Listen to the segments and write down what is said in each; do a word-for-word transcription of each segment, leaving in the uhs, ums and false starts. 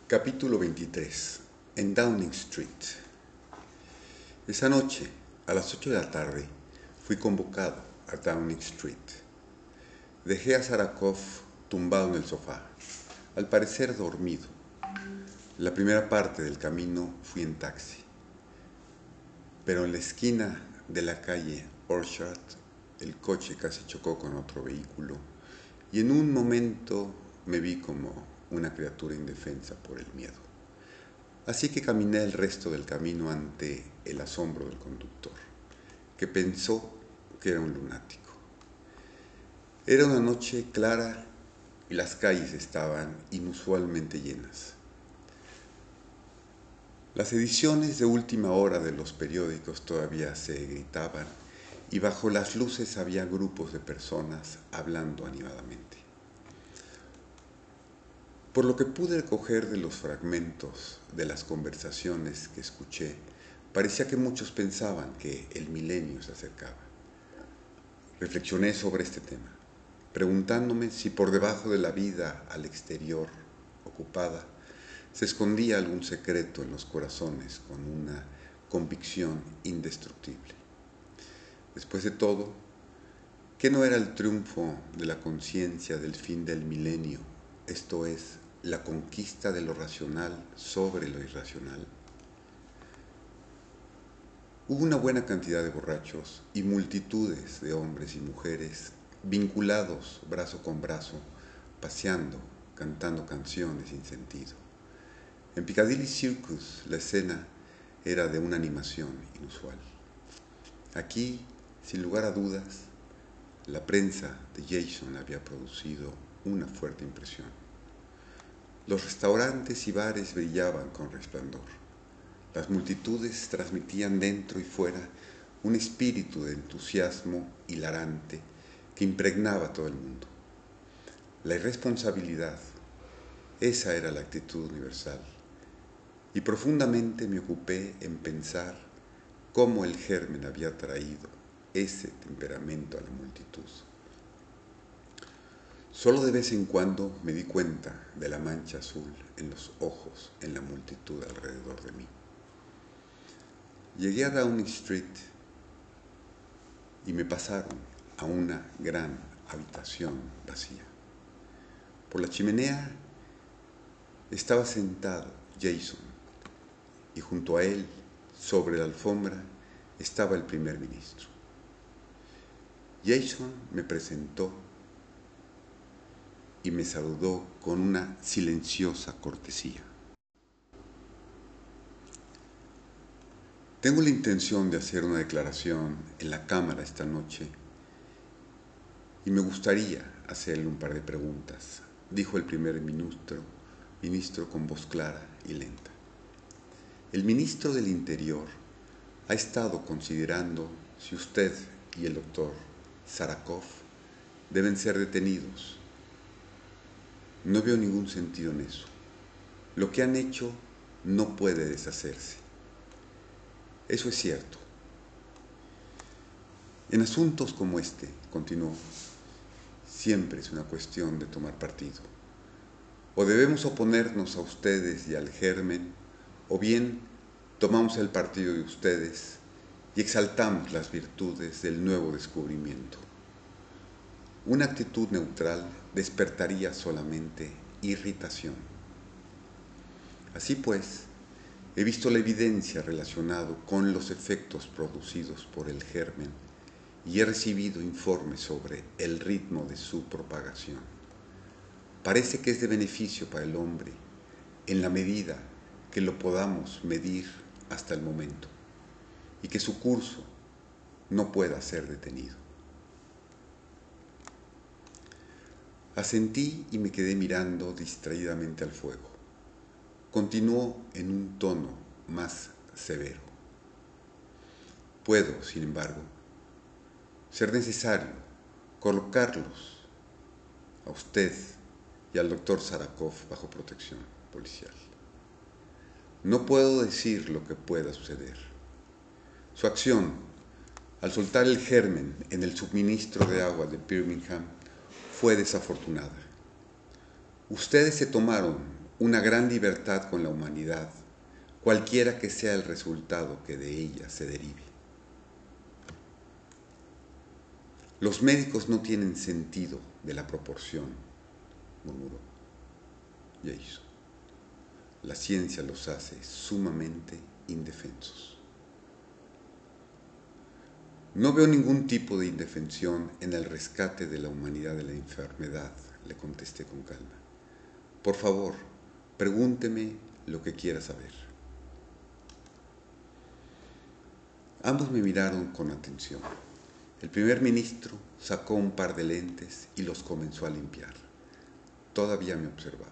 Capítulo veintitrés. En Downing Street. Esa noche, a las ocho de la tarde, fui convocado a Downing Street. Dejé a Sarakov tumbado en el sofá, al parecer dormido. La primera parte del camino fui en taxi, pero en la esquina de la calle Orchard el coche casi chocó con otro vehículo y en un momento me vi como una criatura indefensa por el miedo. Así que caminé el resto del camino ante el asombro del conductor, que pensó que era un lunático. Era una noche clara y las calles estaban inusualmente llenas. Las ediciones de última hora de los periódicos todavía se gritaban y bajo las luces había grupos de personas hablando animadamente. Por lo que pude recoger de los fragmentos de las conversaciones que escuché, parecía que muchos pensaban que el milenio se acercaba. Reflexioné sobre este tema, preguntándome si por debajo de la vida al exterior ocupada se escondía algún secreto en los corazones con una convicción indestructible. Después de todo, ¿qué no era el triunfo de la conciencia del fin del milenio, esto es, la conquista de lo racional sobre lo irracional? Hubo una buena cantidad de borrachos y multitudes de hombres y mujeres vinculados brazo con brazo, paseando, cantando canciones sin sentido. En Piccadilly Circus la escena era de una animación inusual. Aquí, sin lugar a dudas, la prensa de Jason había producido una fuerte impresión. Los restaurantes y bares brillaban con resplandor. Las multitudes transmitían dentro y fuera un espíritu de entusiasmo hilarante que impregnaba a todo el mundo. La irresponsabilidad, esa era la actitud universal. Y profundamente me ocupé en pensar cómo el germen había traído ese temperamento a la multitud. Solo de vez en cuando me di cuenta de la mancha azul en los ojos en la multitud alrededor de mí. Llegué a Downing Street y me pasaron a una gran habitación vacía. Por la chimenea estaba sentado Jason y junto a él, sobre la alfombra, estaba el primer ministro. Jason me presentó y me saludó con una silenciosa cortesía. Tengo la intención de hacer una declaración en la Cámara esta noche y me gustaría hacerle un par de preguntas, dijo el primer ministro, ministro con voz clara y lenta. El ministro del Interior ha estado considerando si usted y el doctor Sarakov deben ser detenidos. No veo ningún sentido en eso. Lo que han hecho no puede deshacerse. Eso es cierto. En asuntos como este, continuó, siempre es una cuestión de tomar partido. O debemos oponernos a ustedes y al germen, o bien tomamos el partido de ustedes y exaltamos las virtudes del nuevo descubrimiento. Una actitud neutral despertaría solamente irritación. Así pues, he visto la evidencia relacionada con los efectos producidos por el germen y he recibido informes sobre el ritmo de su propagación. Parece que es de beneficio para el hombre en la medida que lo podamos medir hasta el momento y que su curso no pueda ser detenido. Asentí y me quedé mirando distraídamente al fuego. Continuó en un tono más severo. Puedo, sin embargo, ser necesario colocarlos a usted y al doctor Sarakov bajo protección policial. No puedo decir lo que pueda suceder. Su acción, al soltar el germen en el suministro de agua de Birmingham, fue desafortunada. Ustedes se tomaron una gran libertad con la humanidad, cualquiera que sea el resultado que de ella se derive. Los médicos no tienen sentido de la proporción, murmuró Jason. La ciencia los hace sumamente indefensos. No veo ningún tipo de indefensión en el rescate de la humanidad de la enfermedad, le contesté con calma. Por favor, pregúnteme lo que quiera saber. Ambos me miraron con atención. El primer ministro sacó un par de lentes y los comenzó a limpiar. Todavía me observaba.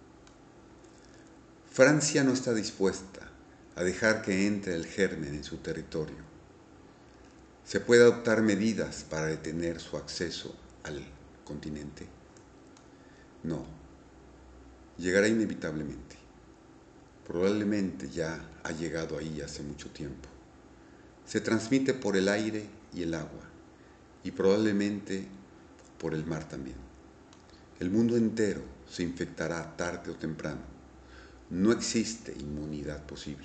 Francia no está dispuesta a dejar que entre el germen en su territorio. ¿Se puede adoptar medidas para detener su acceso al continente? No. Llegará inevitablemente. Probablemente ya ha llegado ahí hace mucho tiempo. Se transmite por el aire y el agua, y probablemente por el mar también. El mundo entero se infectará tarde o temprano. No existe inmunidad posible.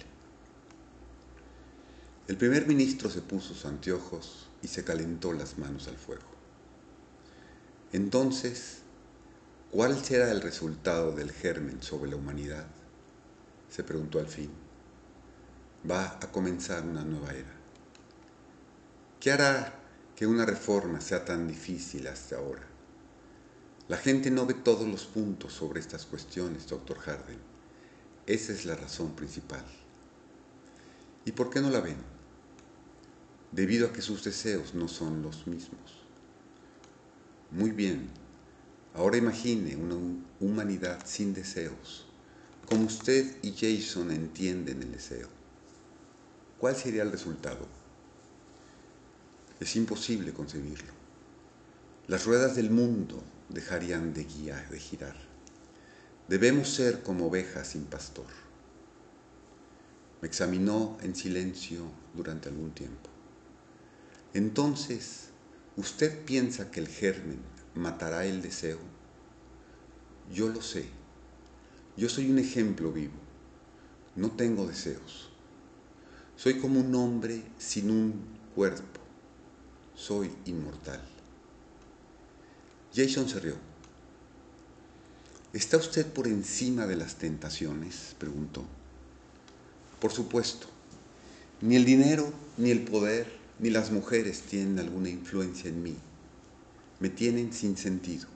El primer ministro se puso sus anteojos y se calentó las manos al fuego. Entonces, ¿cuál será el resultado del germen sobre la humanidad? Se preguntó al fin. Va a comenzar una nueva era. ¿Qué hará que una reforma sea tan difícil hasta ahora? La gente no ve todos los puntos sobre estas cuestiones, doctor Harden. Esa es la razón principal. ¿Y por qué no la ven? Debido a que sus deseos no son los mismos. Muy bien, ahora imagine una humanidad sin deseos, como usted y Jason entienden el deseo. ¿Cuál sería el resultado? Es imposible concebirlo. Las ruedas del mundo dejarían de guiar, de girar. Debemos ser como ovejas sin pastor. Me examinó en silencio durante algún tiempo. Entonces, ¿usted piensa que el germen matará el deseo? Yo lo sé. Yo soy un ejemplo vivo. No tengo deseos. Soy como un hombre sin un cuerpo. Soy inmortal. Jason se rió. ¿Está usted por encima de las tentaciones?, preguntó. Por supuesto. Ni el dinero, ni el poder, ni las mujeres tienen alguna influencia en mí. Me tienen sin sentido.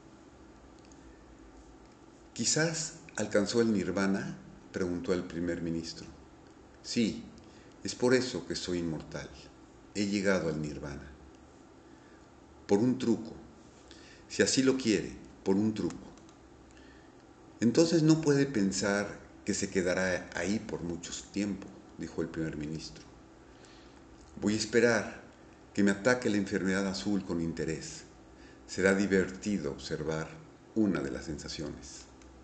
¿Quizás alcanzó el nirvana?, preguntó el primer ministro. Sí, es por eso que soy inmortal. He llegado al nirvana. Por un truco. Si así lo quiere, por un truco. Entonces no puede pensar que se quedará ahí por mucho tiempo, dijo el primer ministro. Voy a esperar que me ataque la enfermedad azul con interés. Será divertido observar una de las sensaciones.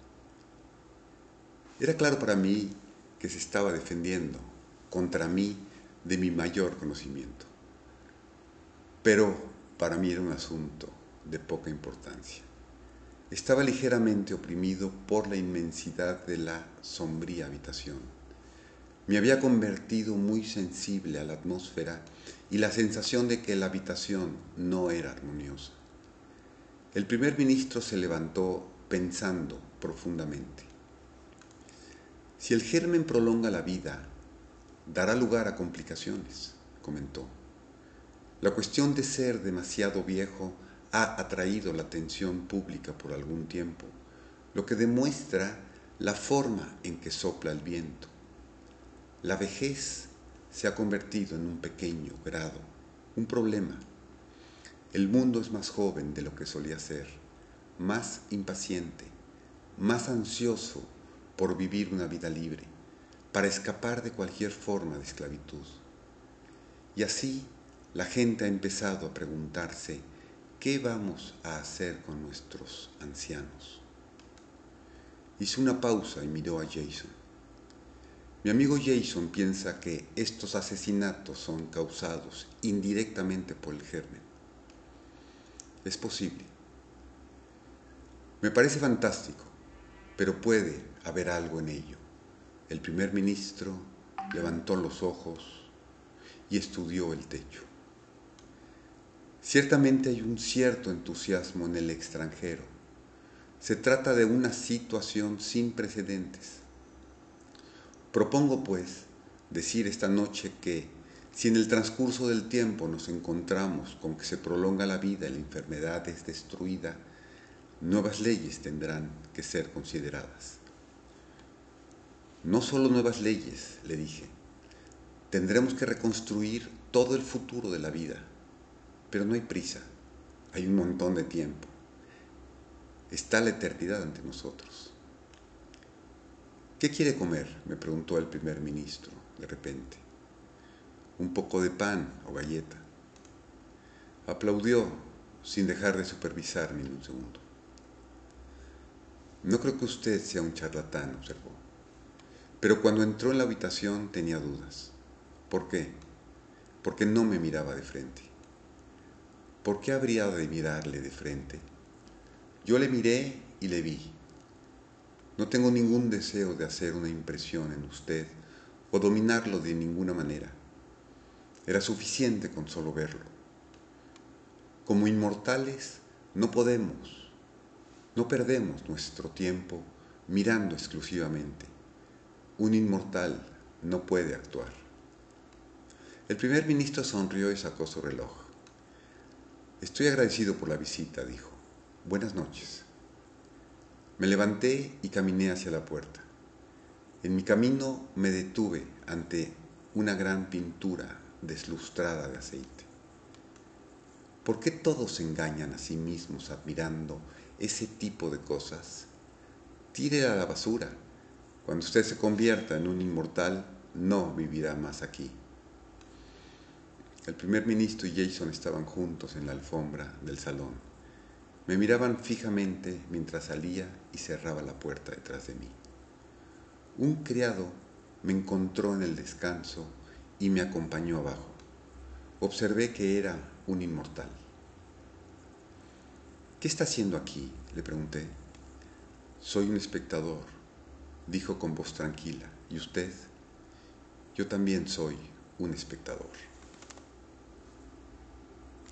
Era claro para mí que se estaba defendiendo contra mí de mi mayor conocimiento. Pero para mí era un asunto de poca importancia. Estaba ligeramente oprimido por la inmensidad de la sombría habitación. Me había convertido muy sensible a la atmósfera y la sensación de que la habitación no era armoniosa. El primer ministro se levantó pensando profundamente. Si el germen prolonga la vida, dará lugar a complicaciones, comentó. La cuestión de ser demasiado viejo ha atraído la atención pública por algún tiempo, lo que demuestra la forma en que sopla el viento. La vejez se ha convertido en un pequeño grado, un problema. El mundo es más joven de lo que solía ser, más impaciente, más ansioso por vivir una vida libre, para escapar de cualquier forma de esclavitud. Y así la gente ha empezado a preguntarse, ¿qué vamos a hacer con nuestros ancianos? Hizo una pausa y miró a Jason. Mi amigo Jason piensa que estos asesinatos son causados indirectamente por el germen. Es posible. Me parece fantástico. pero puede haber algo en ello. El primer ministro levantó los ojos y estudió el techo. Ciertamente hay un cierto entusiasmo en el extranjero. Se trata de una situación sin precedentes. Propongo, pues, decir esta noche que, si en el transcurso del tiempo nos encontramos con que se prolonga la vida y la enfermedad es destruida, nuevas leyes tendrán que ser consideradas. No solo nuevas leyes, le dije, tendremos que reconstruir todo el futuro de la vida, pero no hay prisa, hay un montón de tiempo. Está la eternidad ante nosotros. ¿Qué quiere comer?, me preguntó el primer ministro, de repente. Un poco de pan o galleta. Aplaudió sin dejar de supervisarme ni un segundo. No creo que usted sea un charlatán, observó. Pero cuando entró en la habitación tenía dudas. ¿Por qué? Porque no me miraba de frente. ¿Por qué habría de mirarle de frente? Yo le miré y le vi. No tengo ningún deseo de hacer una impresión en usted o dominarlo de ninguna manera. Era suficiente con solo verlo. Como inmortales no podemos, no perdemos nuestro tiempo mirando exclusivamente. Un inmortal no puede actuar. El primer ministro sonrió y sacó su reloj. Estoy agradecido por la visita, dijo. Buenas noches. Me levanté y caminé hacia la puerta. En mi camino me detuve ante una gran pintura deslustrada de aceite. ¿Por qué todos se engañan a sí mismos admirando ese tipo de cosas? Tírela a la basura. Cuando usted se convierta en un inmortal, no vivirá más aquí. El primer ministro y Jason estaban juntos en la alfombra del salón. Me miraban fijamente mientras salía y cerraba la puerta detrás de mí. Un criado me encontró en el descanso y me acompañó abajo. Observé que era un inmortal. ¿Qué está haciendo aquí?, le pregunté. Soy un espectador, dijo con voz tranquila. ¿Y usted? Yo también soy un espectador.